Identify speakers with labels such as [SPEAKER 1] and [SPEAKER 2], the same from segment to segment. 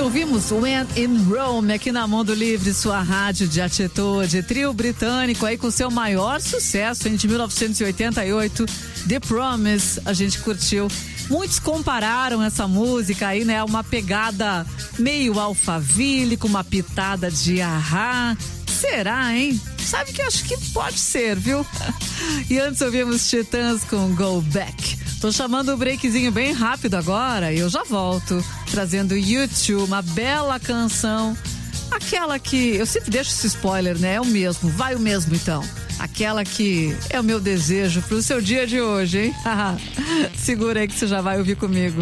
[SPEAKER 1] ouvimos When in Rome aqui na Mundo Livre, sua rádio de atitude. Trio britânico aí com seu maior sucesso de 1988, The Promise, a gente curtiu. Muitos compararam essa música aí, né? Uma pegada meio Alphaville, com uma pitada de A-ha. Será, hein? Sabe que acho que pode ser, viu? E antes ouvimos Titãs com Go Back. Tô chamando o breakzinho bem rápido agora e eu já volto, trazendo U2, uma bela canção. Aquela que, eu sempre deixo esse spoiler, né? É o mesmo, vai o mesmo então. Aquela que é o meu desejo pro seu dia de hoje, hein? Segura aí que você já vai ouvir comigo.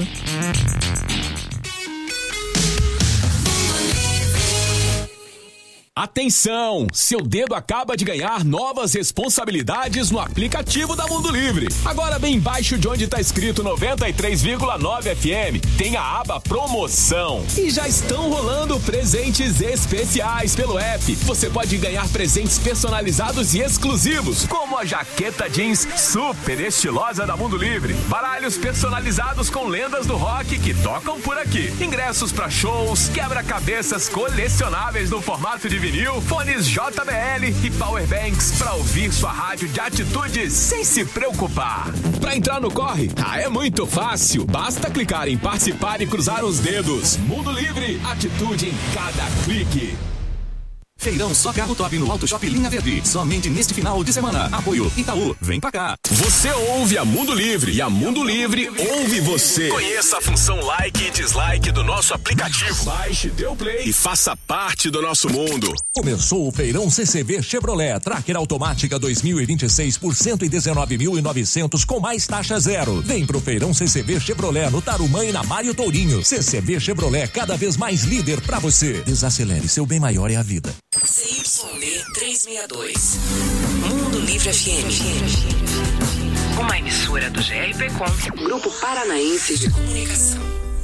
[SPEAKER 2] Atenção! Seu dedo acaba de ganhar novas responsabilidades no aplicativo da Mundo Livre. Agora bem embaixo de onde está escrito 93,9 FM, tem a aba Promoção. E já estão rolando presentes especiais pelo app. Você pode ganhar presentes personalizados e exclusivos, como a jaqueta jeans super estilosa da Mundo Livre, baralhos personalizados com lendas do rock que tocam por aqui, ingressos para shows, quebra-cabeças colecionáveis no formato de vinil, fones JBL e powerbanks para ouvir sua rádio de atitude sem se preocupar. Para entrar no corre, é muito fácil. Basta clicar em participar e cruzar os dedos. Mundo Livre, atitude em cada clique.
[SPEAKER 3] Feirão Só Carro Top no Auto Shop Linha Verde. Somente neste final de semana. Apoio Itaú. Vem pra cá.
[SPEAKER 2] Você ouve a Mundo Livre e a Mundo Livre ouve você. Conheça a função like e dislike do nosso aplicativo. Baixe, dê o play e faça parte do nosso mundo.
[SPEAKER 4] Começou o Feirão CCV Chevrolet Tracker Automática 2026 por 119.900 com mais taxa zero. Vem pro Feirão CCV Chevrolet no Tarumã e na Mário Tourinho. CCV Chevrolet, cada vez mais líder pra você. Desacelere, seu bem maior é a vida.
[SPEAKER 5] ZYD 362, Mundo Livre FM, uma emissora do GRPcom, Grupo Paranaense de Comunicação.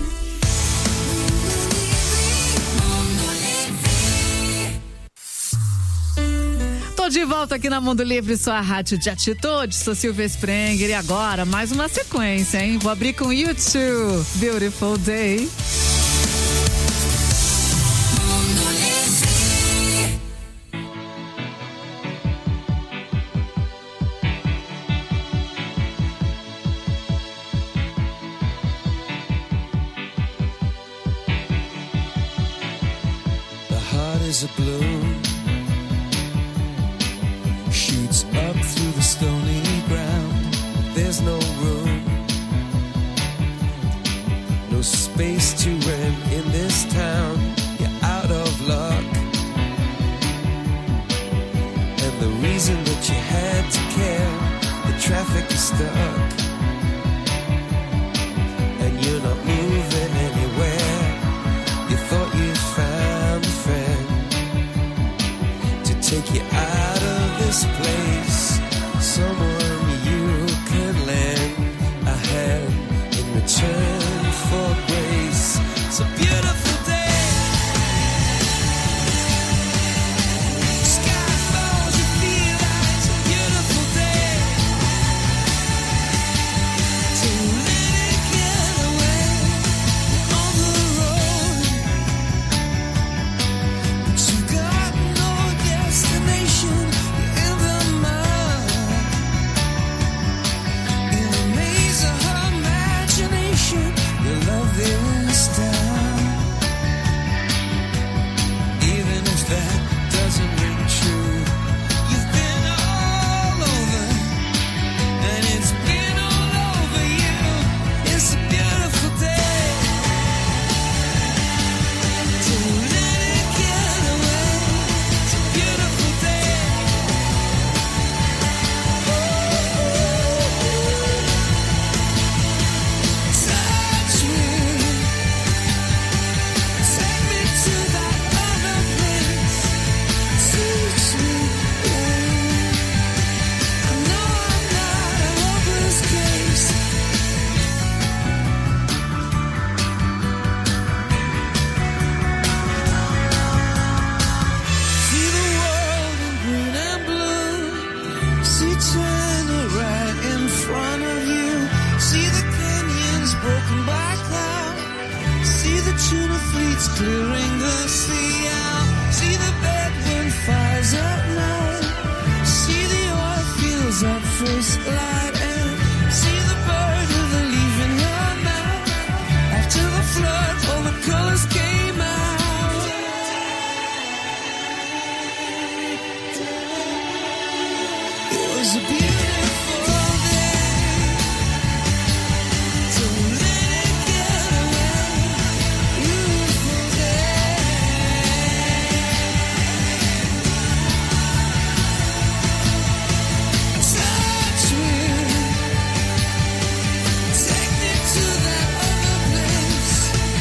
[SPEAKER 1] Tô de volta aqui na Mundo Livre, sua rádio de atitude. Sou Silvia Sprenger e agora mais uma sequência, hein? Vou abrir com U2, Beautiful Day.
[SPEAKER 6] Is a blue shoots up through the stony ground. There's no room, no space to rent in this town. You're out of luck, and the reason that you had to care, the traffic is stuck, and you're not moving anywhere. You thought you found a friend take you out of this place, someone you can lend a hand in return for grace. It's a beautiful day. Sky falls, you feel like it's a beautiful day. So let it get away on the road, but you got destination in the mud, in a maze of her imagination. Your love is down, even if that doesn't ring true. You've been all over, and it's been all over you. It's a beautiful day. Don't let it get away. It's a beautiful day. Touch me, take me to that other place. Teach me, I know I'm not a hopeless case. See the world in green and blue. See China right in front of you. See the canyons broken by cloud. See the tuna fleets clearing the sea out. See the bedroom fires at night. See the oil fields at first light. And see the bird with a leaf in her mouth. After the flood, all the colors came out. It was a beautiful day. Don't let it get away. Beautiful day. Touch me. Take me to that other place.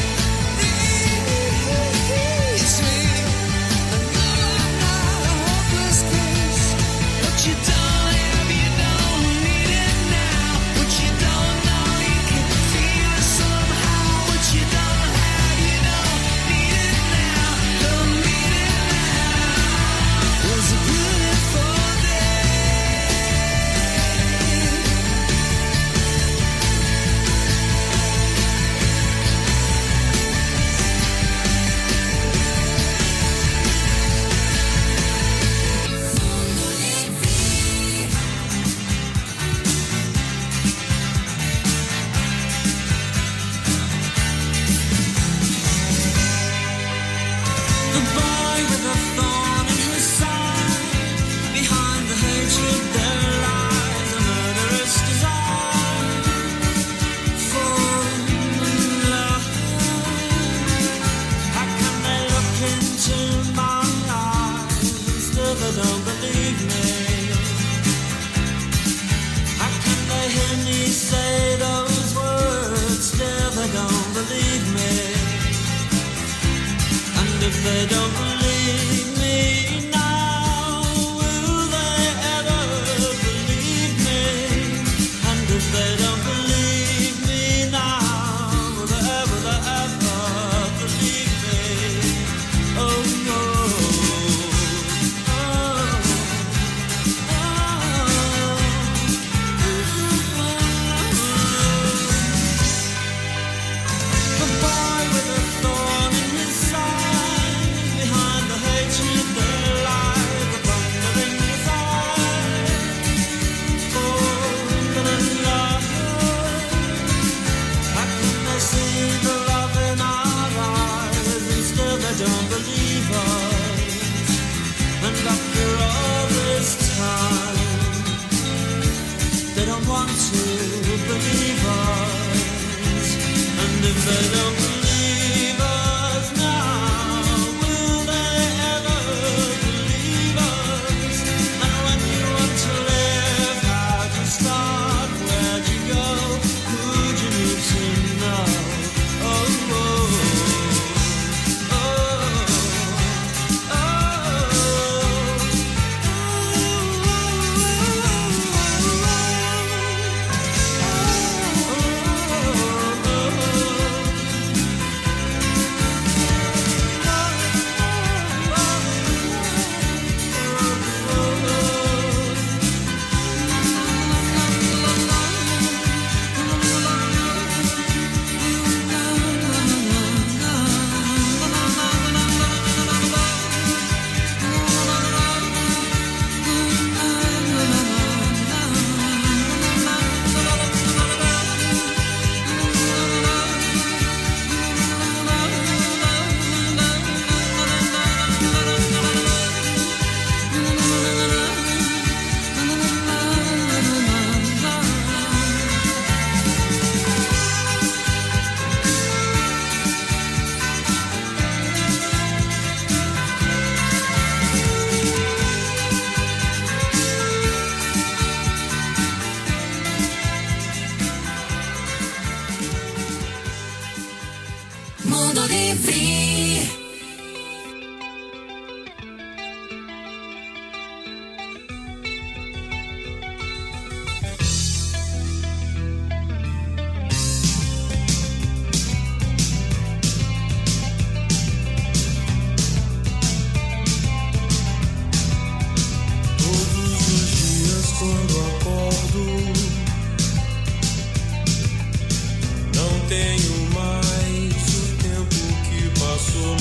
[SPEAKER 6] Release me. I know I'm not a hopeless case. What you don't have, you don't need it now. What you don't know, you can feel it somehow. What you don't have, you don't need it now. Don't need it now. It was a beautiful day. The boy with a thorn in his side. Behind the hatred there lies a murderous desire for love. How can they look into my eyes and still they don't believe me? How can they hear me say those words, still they don't believe me? And if they don't believe me now, will they ever believe me? And if they don't believe me now, will they ever believe me? Oh no. The boy with a thorn in his side. Behind the hatred there lies a thundering desire for love. How can they see the love in our eyes and still they don't believe us? And after all this time, they don't want to believe us. And if they don't believe us now, will they ever believe us? And when you want to live, how'd you start? Where'd you go? Who'd you need to know? Oh, Mundo Livre.
[SPEAKER 7] Tenho mais o tempo que passou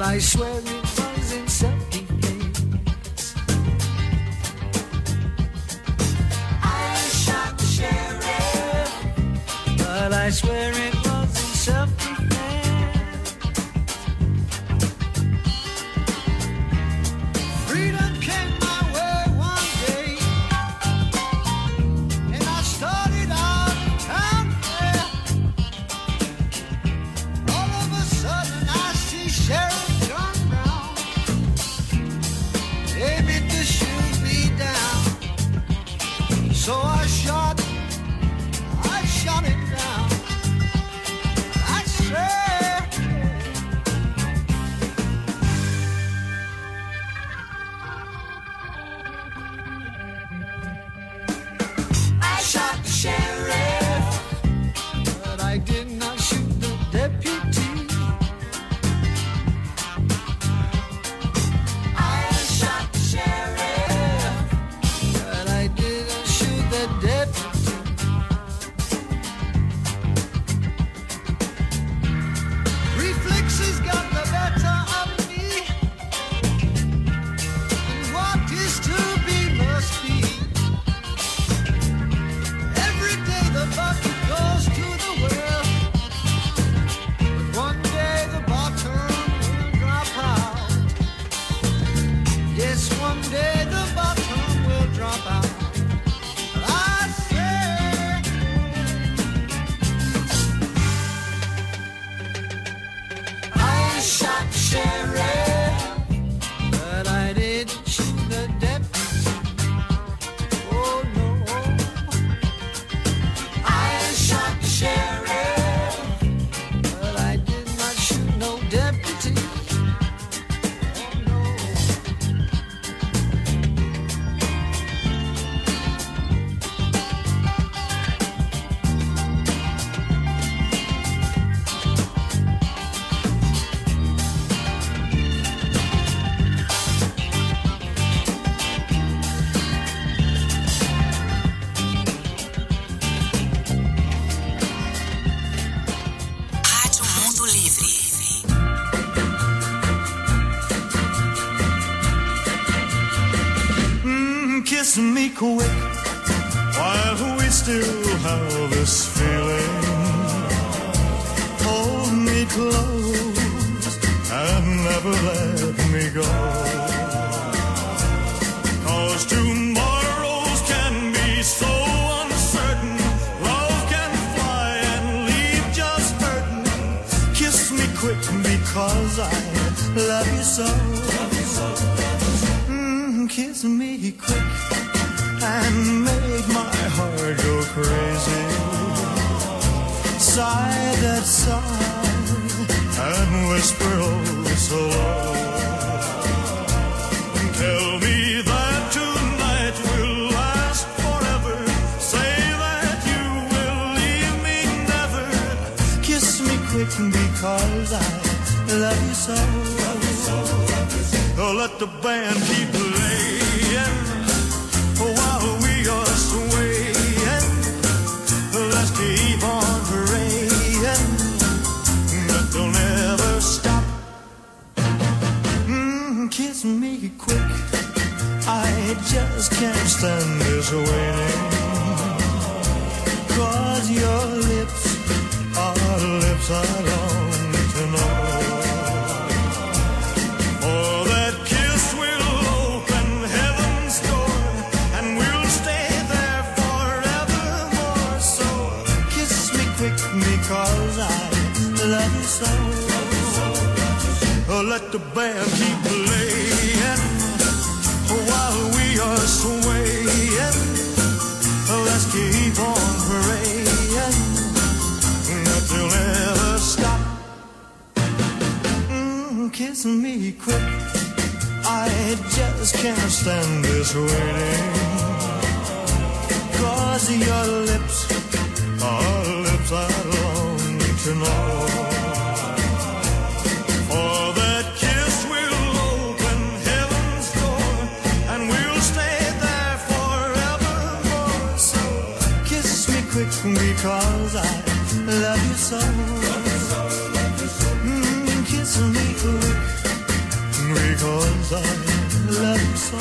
[SPEAKER 6] I swear it was in self-defense. I shot the sheriff, but I swear it was in self-defense. Freedom came my way one day, and I started out of town there. All of a sudden I see Sheriff John Brown aiming to shoot me down. So I shot him down. I swear. I shot the sheriff, but I did not shoot the deputy. I shot the sheriff, but I didn't shoot the deputy. Reflexes got the better of me, and what is to be must be. Every day the bucket goes to the well, but one day the bottom will drop out. Yes, one day the bottom will drop out. I say, I shot the sheriff, but I didn't shoot the deputy. Oh no. I shot the sheriff, but I did not shoot no deputy. Oh no.
[SPEAKER 5] Rádio Mundo Livre.
[SPEAKER 6] Kiss me quick while we still have this feeling. Hold me close and never let me go. 'Cause tomorrows can be so uncertain. Love can fly and leave just hurting. Kiss me quick because I love you so. Kiss me quick and make my heart go crazy. Sigh that sigh and whisper oh so low. Tell me that tonight will last forever. Say that you will leave me never. Kiss me quick because I love you so. Oh, let the band keep playing while we are swaying. Let's keep on praying that they'll never stop. Kiss me quick, I just can't stand this waiting. 'Cause your lips are lips I long to know. For that kiss will open heaven's door, and we'll stay there forevermore. So kiss me quick because I love you so. Oh, let the band keep playing while we are swaying. Let's keep on praying that they'll never stop. Kiss me quick, I just can't stand this waiting. 'Cause your lips are lips I long to know. For that kiss will open heaven's door, and we'll stay there forevermore. So kiss me quick because I love you so. Kiss me quick because I love you so.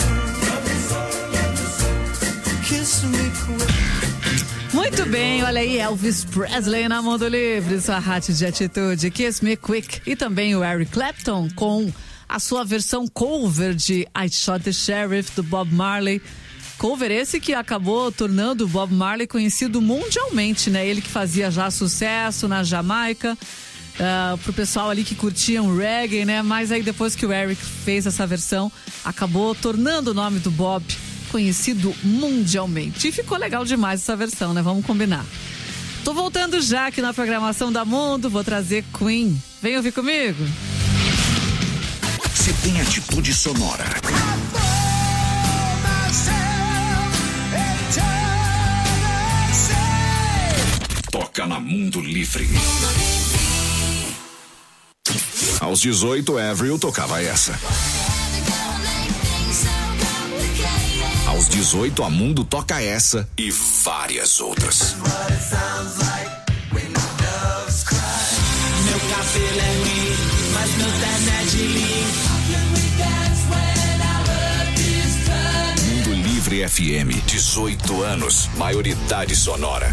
[SPEAKER 6] Kiss me quick.
[SPEAKER 1] Muito bem, olha aí, Elvis Presley na Mundo Livre, sua rádio de atitude, Kiss Me Quick. E também o Eric Clapton com a sua versão cover de I Shot the Sheriff, do Bob Marley. Cover esse que acabou tornando o Bob Marley conhecido mundialmente, né? Ele que fazia já sucesso na Jamaica, pro pessoal ali que curtiam reggae, né? Mas aí depois que o Eric fez essa versão, acabou tornando o nome do Bob conhecido mundialmente. E ficou legal demais essa versão, né? Vamos combinar. Tô voltando já aqui na programação da Mundo, vou trazer Queen. Vem ouvir comigo?
[SPEAKER 7] Você tem atitude sonora. Toca na Mundo Livre. Aos 18, Avril tocava essa. Aos 18, a Mundo toca essa e várias outras.
[SPEAKER 6] Meu cabelo é ruim, mas meu terno é de linho.
[SPEAKER 7] Mundo Livre FM, 18 anos, maioridade sonora.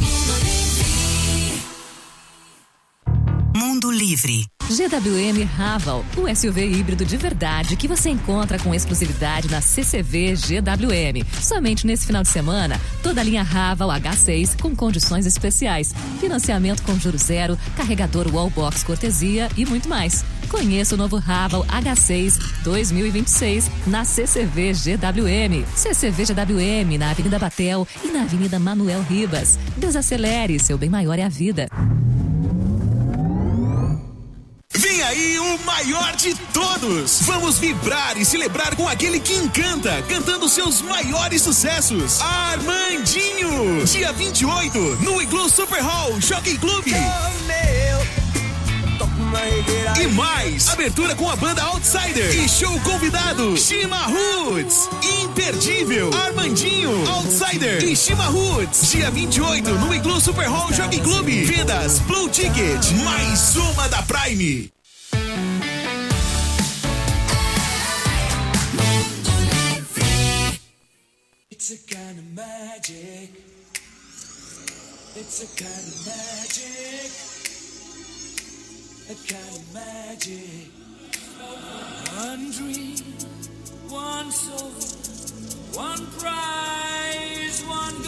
[SPEAKER 5] Mundo Livre.
[SPEAKER 8] GWM Raval, o SUV híbrido de verdade que você encontra com exclusividade na CCV GWM. Somente nesse final de semana, toda a linha Raval H6 com condições especiais, financiamento com juros zero, carregador Wallbox cortesia e muito mais. Conheça o novo Raval H6 2026 na CCV GWM. CCV GWM na Avenida Batel e na Avenida Manuel Ribas. Desacelere, seu bem maior é a vida.
[SPEAKER 3] Vem aí o maior de todos! Vamos vibrar e celebrar com aquele que encanta, cantando seus maiores sucessos. Armandinho! Dia 28, no Igloo Super Hall Jockey Club. E mais, abertura com a banda Outsider e show convidado, Shima Roots. Imperdível, Armandinho, Outsider e Shima Roots. Dia 28, no Igloo Super Hall Jockey Club. Vendas Blue Ticket, mais uma da Prime.
[SPEAKER 6] It's a kind of magic. It's a kind of magic. A kind of magic. One dream, one soul, one prize, one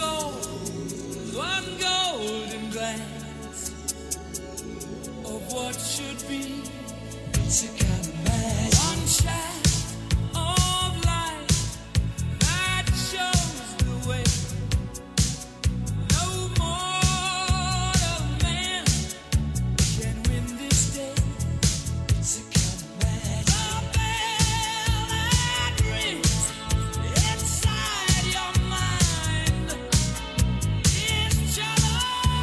[SPEAKER 6] golden glance of what should be. It's a kind of magic. One shaft of light that shows the way. No mortal man can win this day. It's a kind of magic. The bell that rings inside your mind is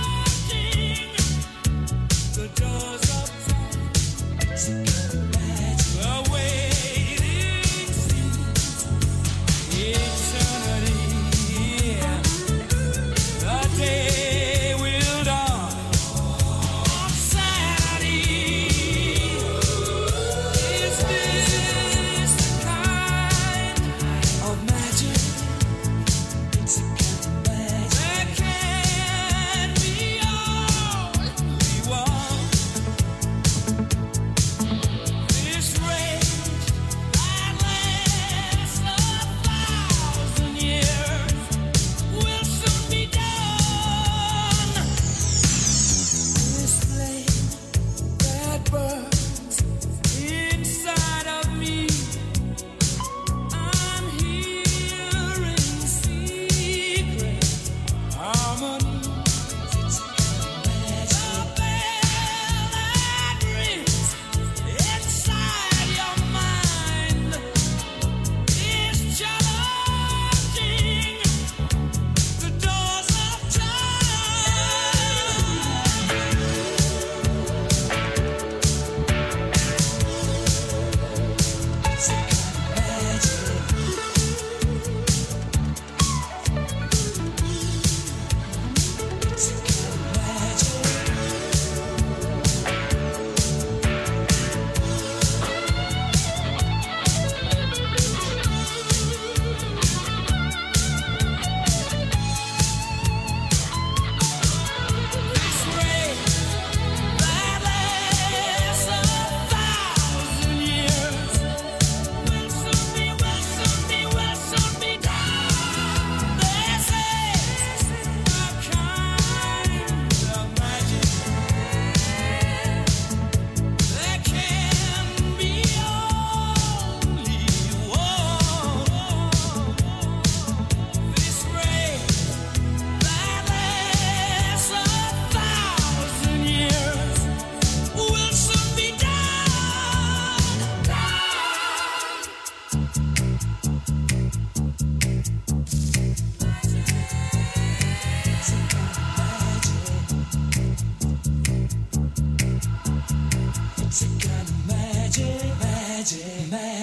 [SPEAKER 6] challenging the doors of time. It's a kind of magic.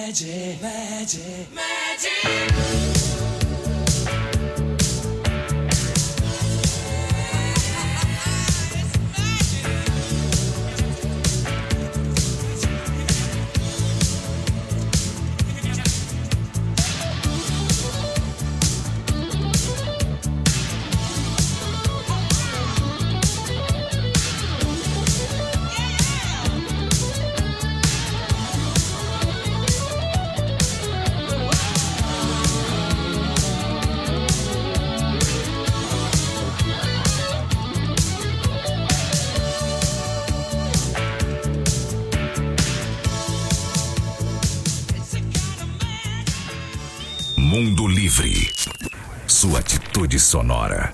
[SPEAKER 6] Magic, magic, magic.
[SPEAKER 7] Mundo Livre. Sua atitude sonora.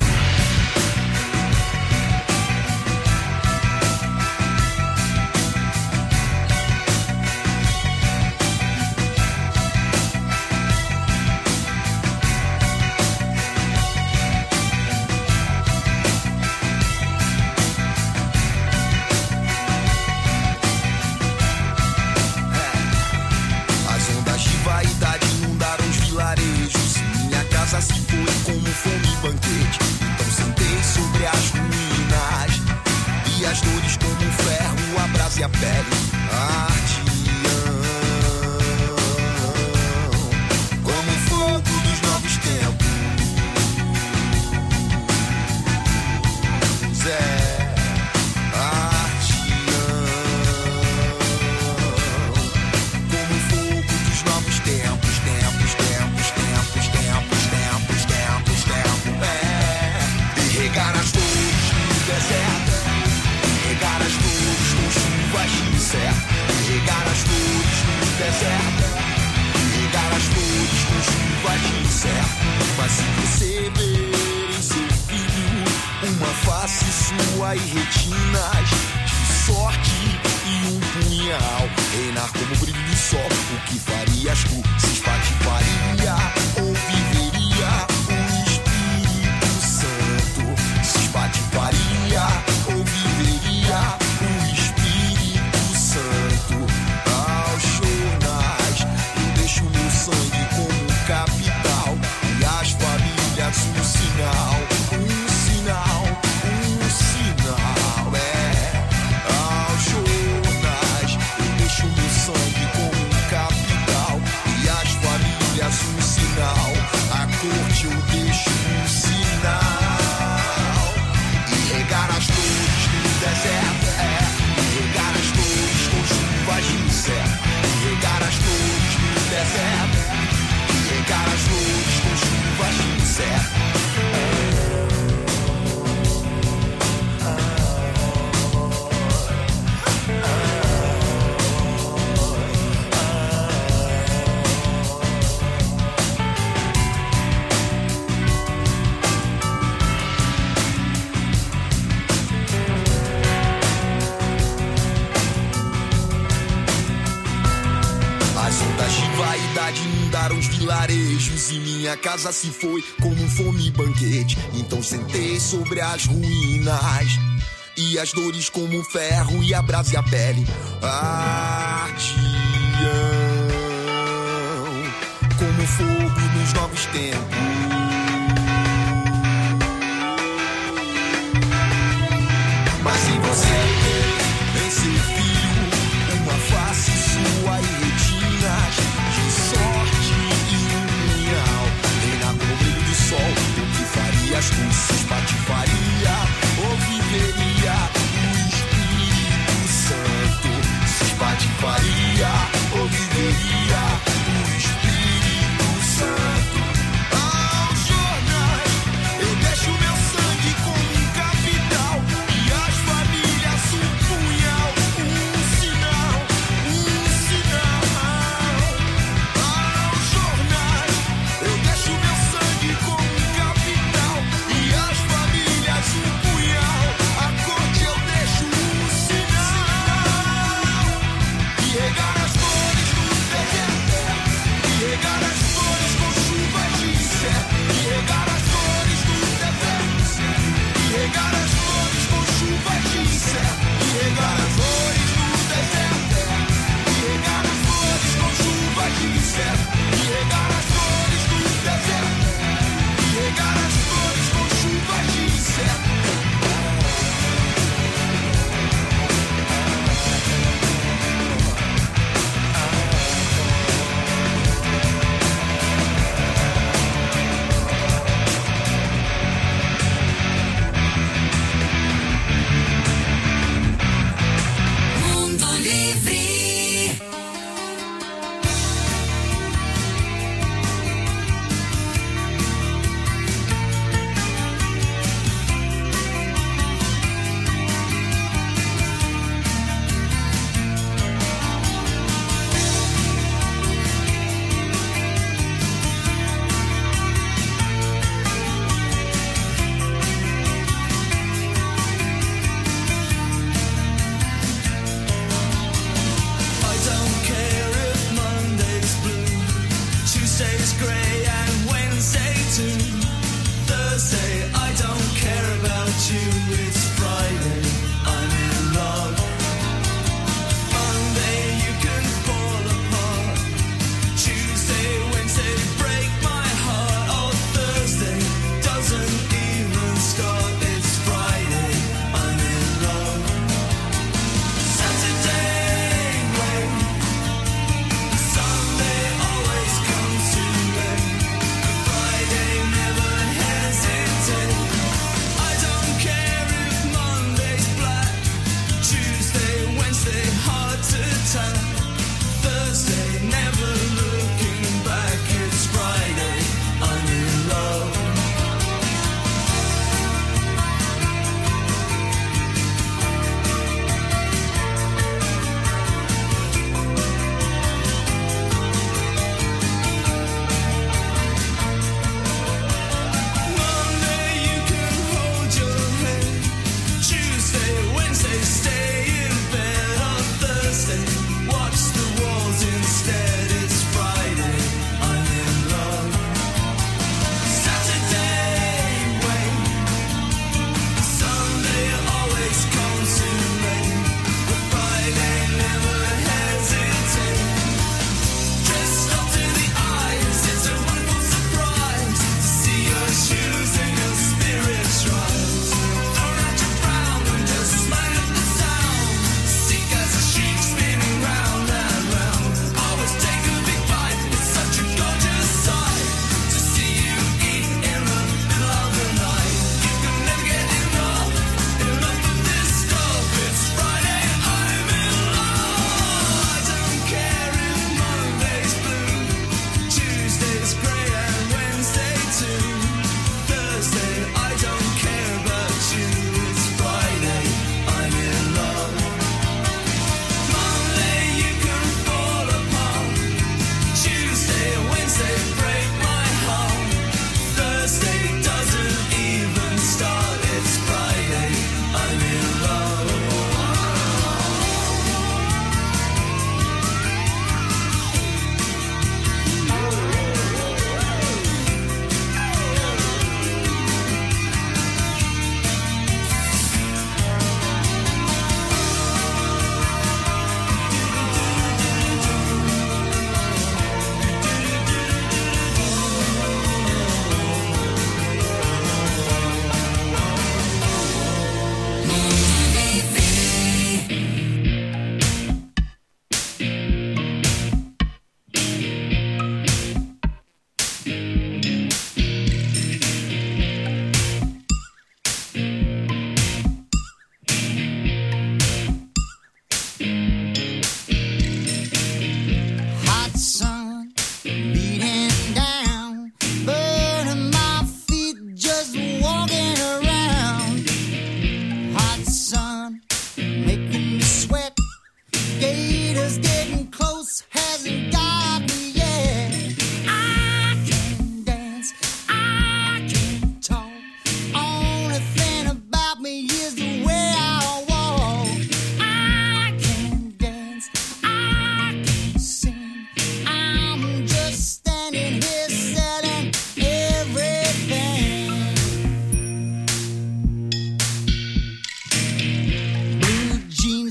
[SPEAKER 9] As ondas de vaidade inundaram os vilarejos. Minha casa se foi como fome e banquete. Então sentei sobre as ruínas e as dores como um ferro, a brasa e a pele ardiam como o fogo dos novos tempos. Como o fogo dos novos tempos, e regar as flores no deserto, e regar as flores com chuvas de incerto, e regar as flores no deserto, e regar as flores com chuvas de incerto. Mas se você ver em seu filho uma face sua e retinas de sorte e um punhal, reinar como o brilho do sol, o que farias tu? Se espatifaria ou viveria o Espírito Santo? Se espatifaria ou viveria o Espírito Santo? Aos jornais eu deixo meu sangue como capital e as famílias um sinal, um sinal, um sinal. Aos jornais eu deixo meu sangue como capital e as famílias um sinal. A corte eu deixo um sinal. E regar as flores no deserto, e regar as flores com chuvas de incerto, e regar as flores no deserto, e regar as flores com chuvas de incerto. As ondas de vaidade inundaram os vilarejos e minha casa se foi como fome e banquete. Então sentei sobre as ruínas e as dores como o ferro e a brasa e a pele ardiam como fogo nos novos tempos. Mas se você vê em seu filho uma face sua e retinas de sorte e um punhal, reinar como o brilho do sol, o que farias tu? Se espatifaria ou viveria o Espírito Santo? Se espatifaria ou viveria o Espírito Santo? Aos jornais eu deixo meu sangue como um capital e as famílias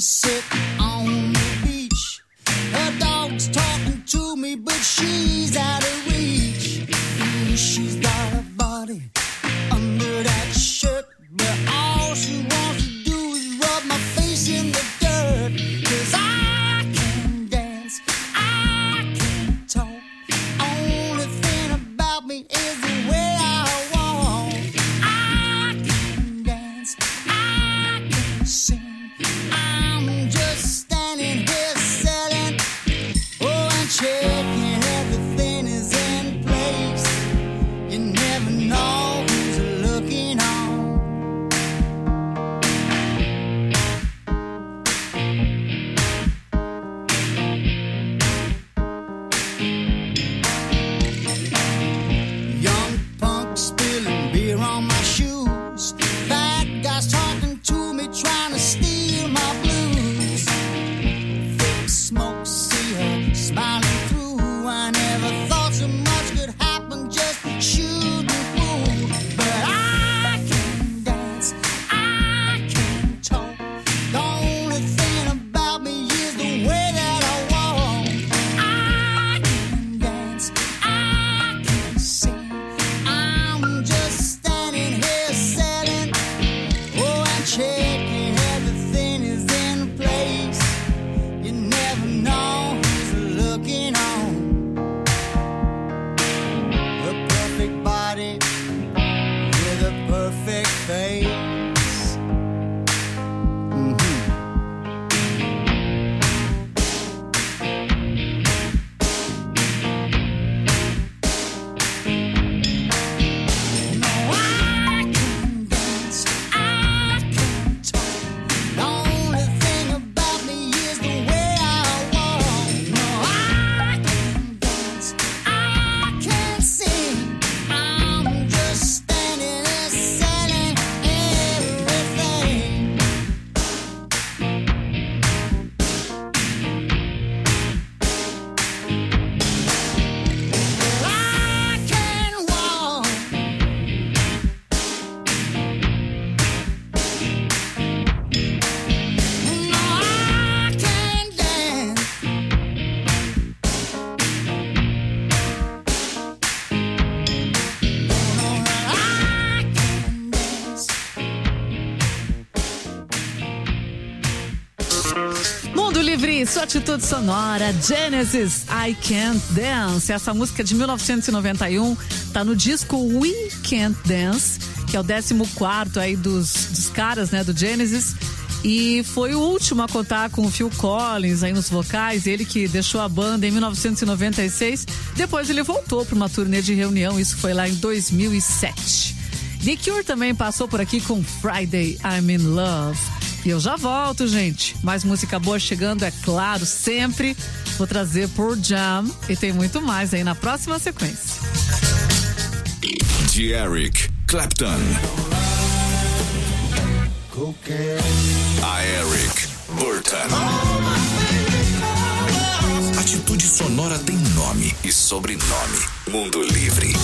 [SPEAKER 6] sit on the beach. Her dog's talking to me, but she's out of reach. She's got a body under that shirt, but all she wants to do is rub my face in the dirt. 'Cause I can dance, I can talk. Only thing about me is the way I walk. I can dance, I can sing. I'm just standing here selling, oh, and checking everything is in place. You never know who's looking on. Young punk spilling beer on my shoes. Fat guys talking to me, trying to steal my blues. Thick smoke, see her smiling through. I never thought so much could happen, just shooting pool. But I can dance, I can talk. The only thing about me is the way that I walk. I can dance, I can sing. I'm just standing here selling, oh, and checking everything is in place. You never know who's looking on. A perfect body with a perfect face. No, I can dance, I can talk. The only thing about me is the way I walk. No, I can dance, I can sing. I'm just standing there selling everything. I can walk. No, I can dance. I can dance.
[SPEAKER 1] Mundo Livre, sua atitude sonora, Genesis, I Can't Dance. Essa música é de 1991, tá no disco We Can't Dance, que é o 14º aí dos caras, né, do Genesis. E foi o último a contar com o Phil Collins aí nos vocais, ele que deixou a banda em 1996. Depois ele voltou para uma turnê de reunião, isso foi lá em 2007. The Cure também passou por aqui com Friday I'm in Love. E eu já volto, gente. Mais música boa chegando, é claro, sempre. Vou trazer Pearl Jam e tem muito mais aí na próxima sequência.
[SPEAKER 7] De Eric Clapton. A Eric Burton. Atitude sonora tem nome e sobrenome. Mundo Livre.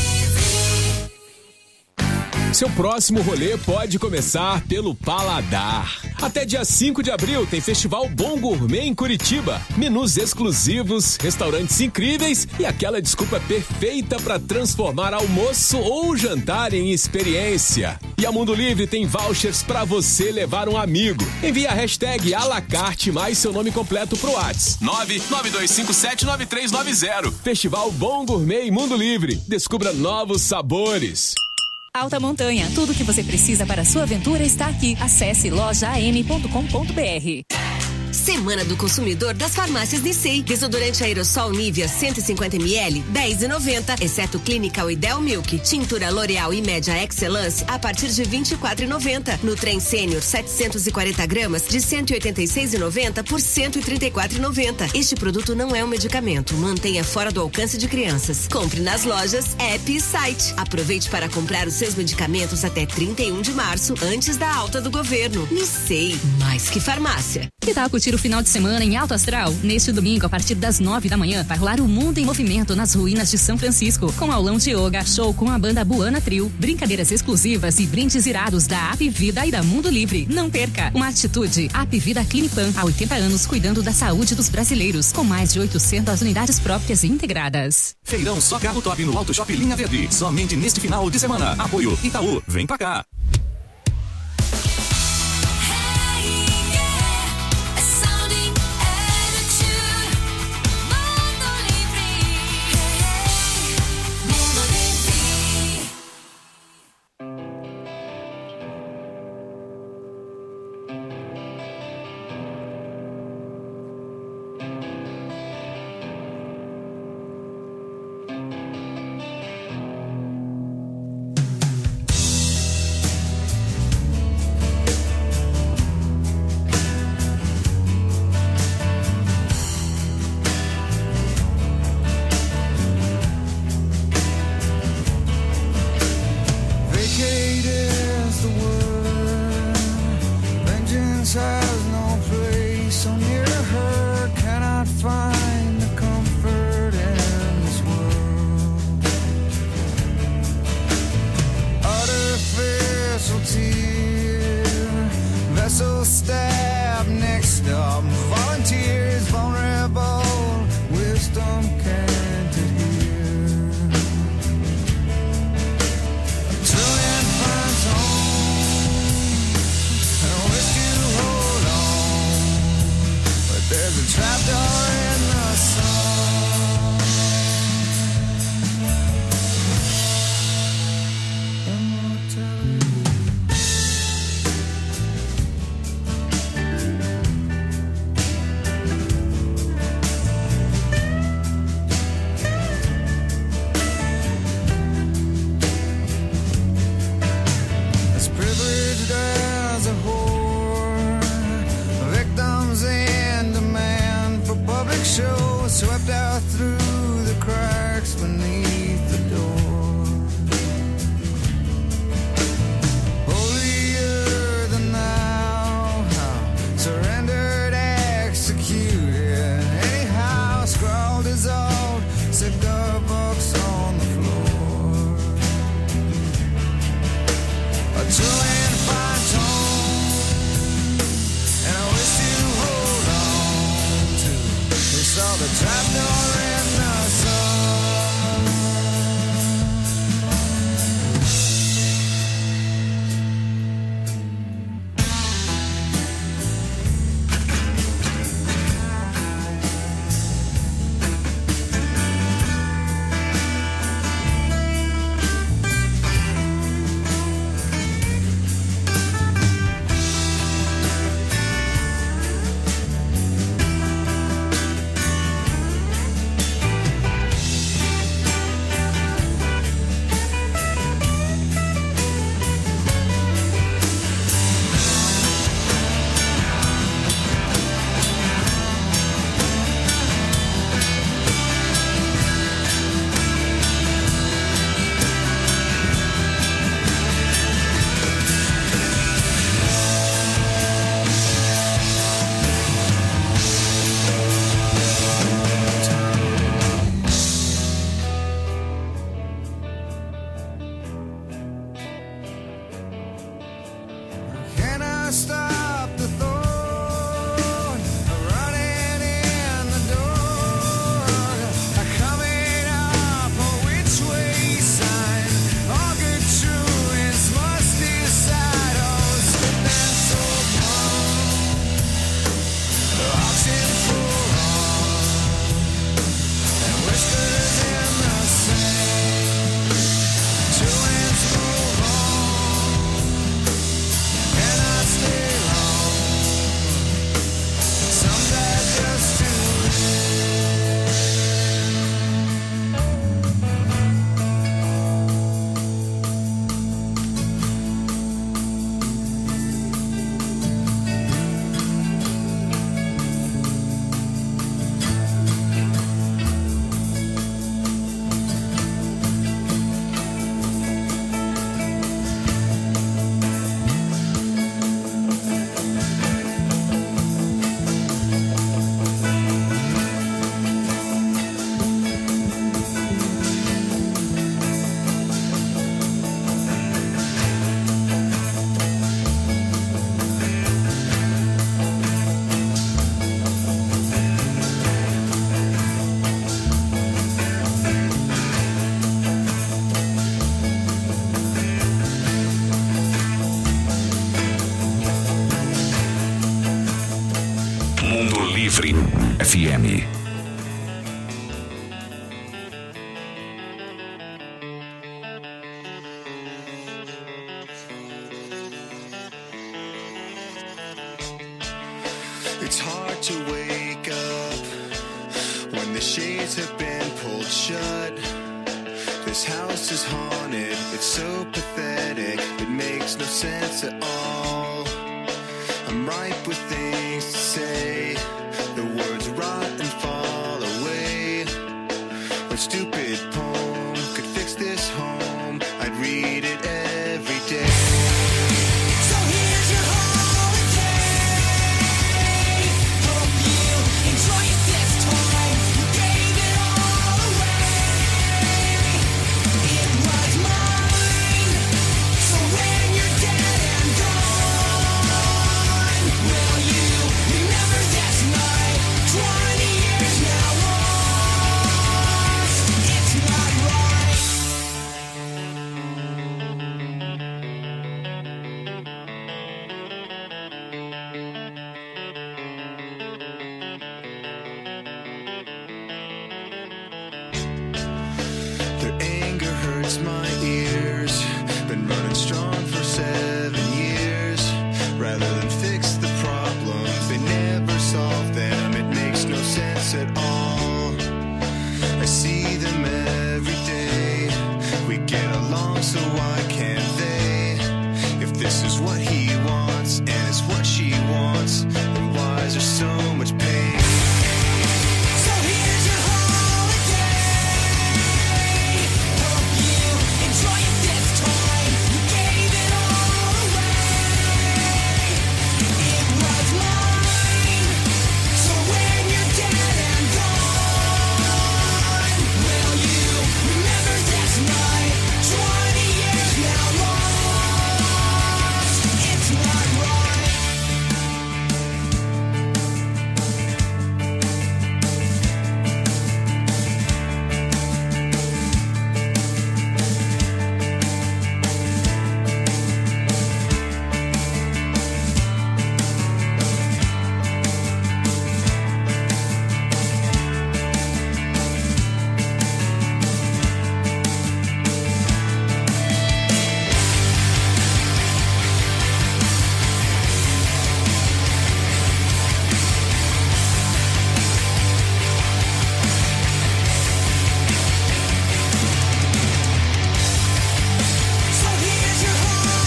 [SPEAKER 2] Seu próximo rolê pode começar pelo paladar. Até dia 5 de abril tem Festival Bom Gourmet em Curitiba. Menus exclusivos, restaurantes incríveis e aquela desculpa perfeita para transformar almoço ou jantar em experiência. E a Mundo Livre tem vouchers para você levar um amigo. Envie a hashtag #alacarte mais seu nome completo pro WhatsApp. 992579390. Festival Bom Gourmet em Mundo Livre. Descubra novos sabores.
[SPEAKER 8] Alta Montanha, tudo que você precisa para a sua aventura está aqui. Acesse lojaam.com.br.
[SPEAKER 10] Semana do Consumidor das Farmácias Nissei. Desodorante aerossol Nivea 150ml, R$10,90, exceto Clinical e Del Milk. Tintura L'Oreal e Média Excellence a partir de R$24,90. Nutren Sênior 740 gramas de R$186,90 por R$134,90. Este produto não é um medicamento. Mantenha fora do alcance de crianças. Compre nas lojas, app e site. Aproveite para comprar os seus medicamentos até 31 de março, antes da alta do governo. Nissei, mais que farmácia.
[SPEAKER 8] Pitaco curtir o final de semana em alto astral? Neste domingo, a partir das 9 da manhã, vai rolar o Mundo em Movimento nas ruínas de São Francisco, com aulão de yoga, show com a banda Buana Trio, brincadeiras exclusivas e brindes irados da App Vida e da Mundo Livre. Não perca! Uma atitude. App Vida Clinipan, há 80 anos cuidando da saúde dos brasileiros, com mais de 800 unidades próprias e integradas.
[SPEAKER 11] Feirão Só Carro Top no Auto Shop Linha Verde. Somente neste final de semana. Apoio Itaú. Vem pra cá.
[SPEAKER 6] Saw the trapdoor in the
[SPEAKER 7] Mundo Livre FM.
[SPEAKER 9] It's hard to wake up when the shades have been pulled shut. This house is haunted, it's so pathetic, it makes no sense at all. I'm ripe with things to say, the words rot and fall away. What stupid poem could fix this home? I'd read it every day. So here's your holiday. Hope you enjoy it this time. You gave it all away. It was mine. So when you're dead and gone, will you remember this night? 20 years now lost. It's not right. Their anger hurts my ears. Been running strong for 7 years. Rather than fix the problems, they never solve them. It makes no sense at all. I see them every day. We get along, so why can't they? If this is what he wants and it's what she wants, then why is there so much pain? So here's your holiday. Hope you enjoy it this time. You gave it all away. It was mine. So when you're dead and gone, will you remember this night? 20 years now lost. It's not right. So here's your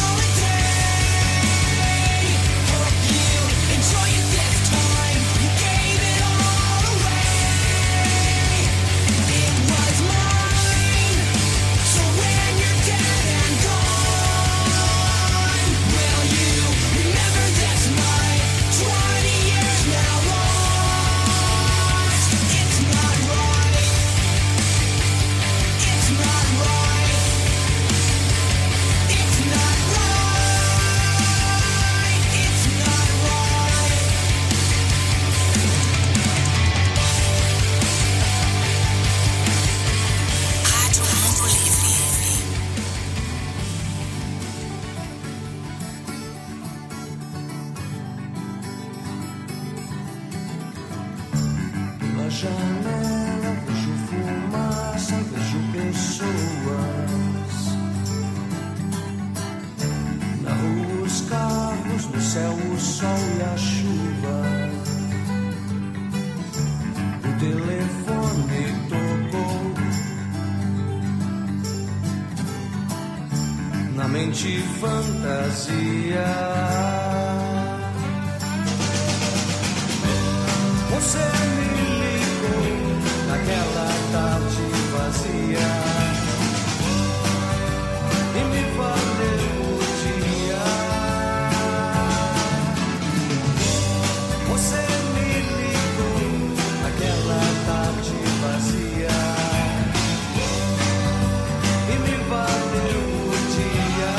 [SPEAKER 9] holiday. Hope you enjoy it this time. You gave it all away. It was mine. So when you're dead and gone, will you remember this night? 20 years now lost. It's not right. It's not right. It's not right. It's not right.
[SPEAKER 5] Rádio Mundo Livre.
[SPEAKER 6] Pela janela vejo fumaça, vejo pessoas. Na rua os carros, no céu o sol e a chuva. O telefone tocou. Na mente fantasia. Você me ligou naquela tarde vazia e me valeu o dia. Você me ligou naquela tarde vazia e me valeu o dia.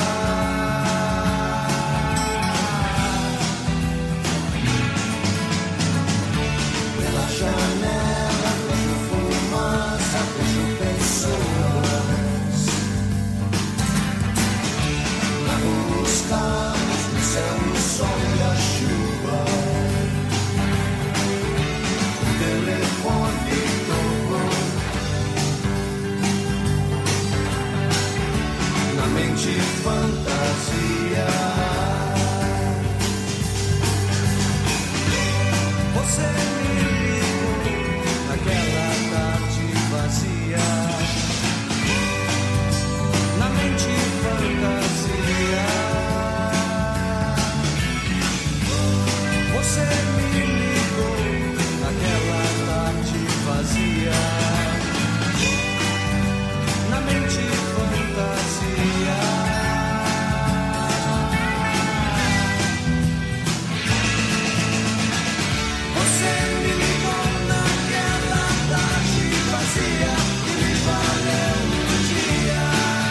[SPEAKER 6] Você me ligou naquela tarde vazia, na mente fantasia. Você me ligou naquela tarde vazia, na mente fantasia. Você me ligou naquela tarde vazia e me valeu um dia.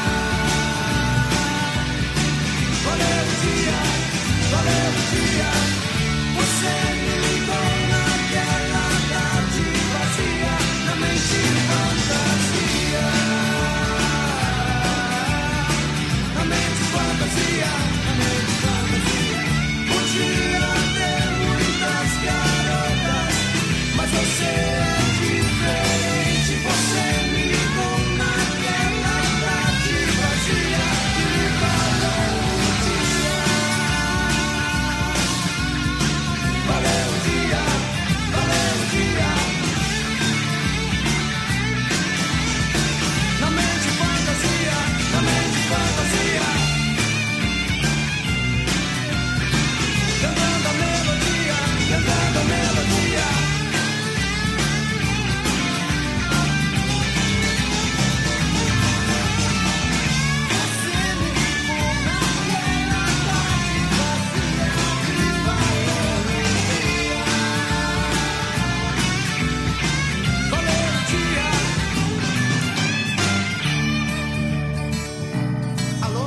[SPEAKER 6] Valeu o dia, valeu o dia. Você me ligou naquela tarde vazia, na mente fantasia. Na mente fantasia, na mente fantasia. Podia ter muitas garotas, mas você é diferente. Você me ligou naquela tarde vazia e me falou um dia. Valeu o dia, valeu o dia. Na mente fantasia, na mente fantasia. Cantando a melodia, cantando a melodia. Você me ligou naquela tarde vazia e me falou um dia. Valeu o dia. Alô?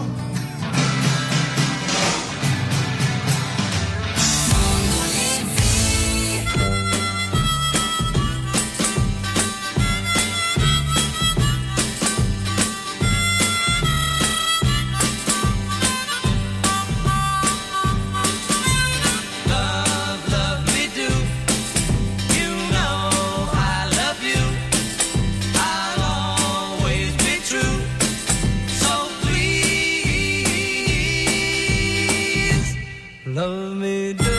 [SPEAKER 6] Love, love me do. You know I love you. I'll always be true. So please, love me do.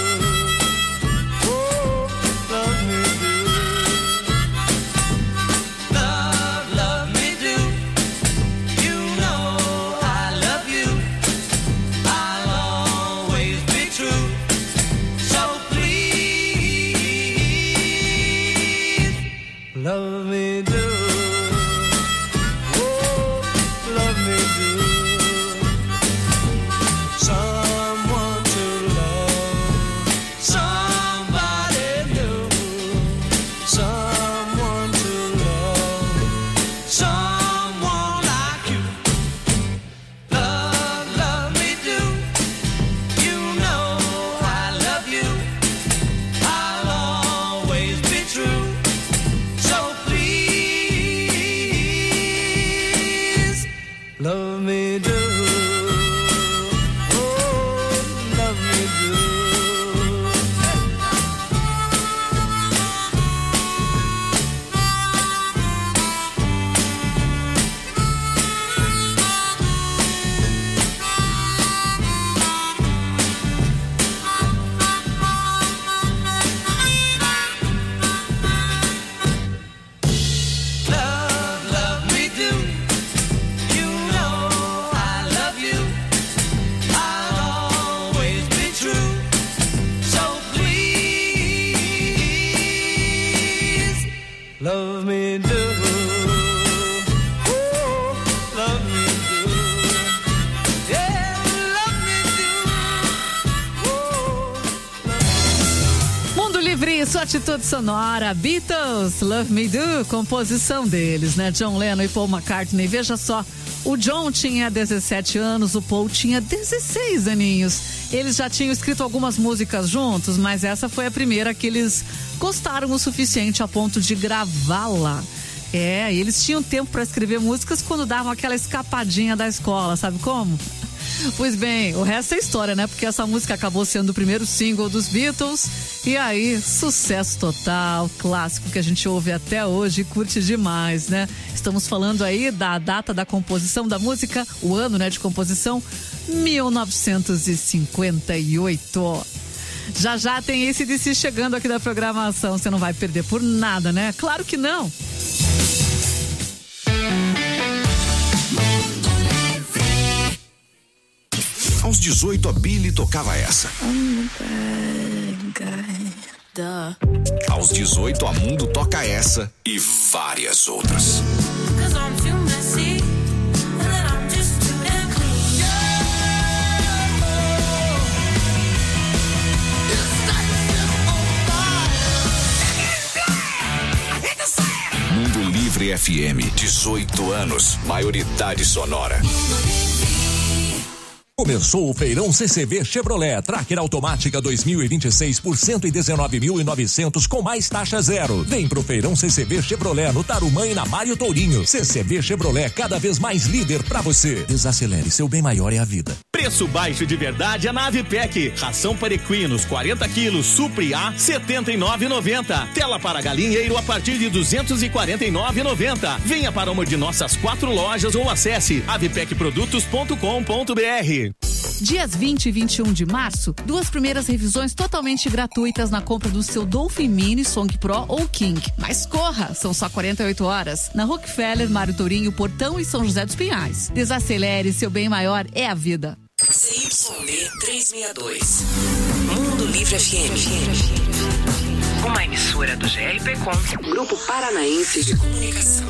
[SPEAKER 6] Oh, love me do. Love, love me do. You know I love you. I'll always be true. So please, love me do. Oh, love me do. Someone to love, somebody new. Someone to love, someone like you. Love, love me do. You know I love you. I'll always be true. So please, love me do. Oh, love me do. Love, love me do. You know I love you. I'll always be true. So please, love me do. Oh, love me do. Yeah, love me do. Oh,
[SPEAKER 1] Mundo Livre, sua atitude sonora. Beatles, Love Me Do, composição deles, né? John Lennon e Paul McCartney. Veja só, o John tinha 17 anos, o Paul tinha 16 aninhos. Eles já tinham escrito algumas músicas juntos, mas essa foi a primeira que eles gostaram o suficiente a ponto de gravá-la. É, eles tinham tempo para escrever músicas quando davam aquela escapadinha da escola, sabe como? Pois bem, o resto é história, né? Porque essa música acabou sendo o primeiro single dos Beatles. E aí, sucesso total, clássico que a gente ouve até hoje e curte demais, né? Estamos falando aí da data da composição da música, o ano, né, de composição, 1958. Já tem esse DC chegando aqui da programação. Você não vai perder por nada, né? Claro que não.
[SPEAKER 7] Aos 18, a Billy tocava essa. Aos 18, a Mundo toca essa e várias outras. Mundo Livre FM, 18 anos, maioridade sonora.
[SPEAKER 4] Começou o feirão CCV Chevrolet Tracker automática 2026 por 119.900 com mais taxa zero. Vem pro feirão CCV Chevrolet no Tarumã e na Mário Tourinho. CCV Chevrolet, cada vez mais líder pra você. Desacelere, seu bem maior é a vida.
[SPEAKER 12] Preço baixo de verdade é na Avipec. Ração para equinos 40 quilos Supri A 79,90. Tela para galinheiro a partir de 249,90. Venha para uma de nossas 4 lojas ou acesse avipecprodutos.com.br.
[SPEAKER 1] Dias 20 e 21 de março, 2 primeiras revisões totalmente gratuitas na compra do seu Dolphin Mini, Song Pro ou King. Mas corra, são só 48 horas. Na Rockefeller, Mário Tourinho, Portão e São José dos Pinhais. Desacelere, seu bem maior é a vida.
[SPEAKER 5] CYB 362. Mundo Livre FM. Uma emissora do GRPcom, Grupo Paranaense de Comunicação.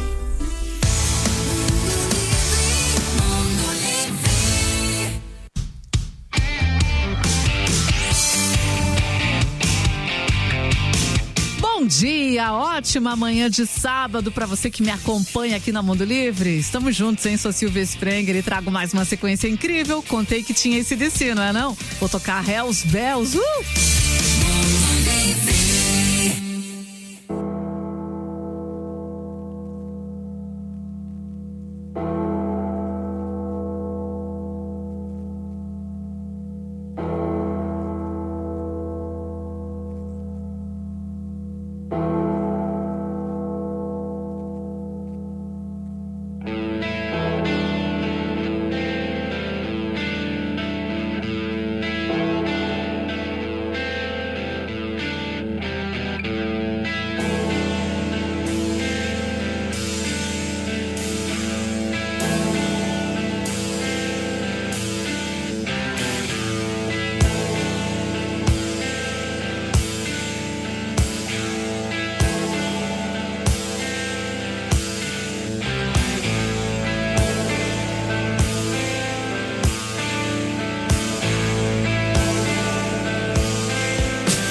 [SPEAKER 1] Bom dia, ótima manhã de sábado para você que me acompanha aqui na Mundo Livre. Estamos juntos, hein? Sou Silvia Sprenger e trago mais uma sequência incrível. Contei que tinha esse DC, não é não? Vou tocar Hells Bells.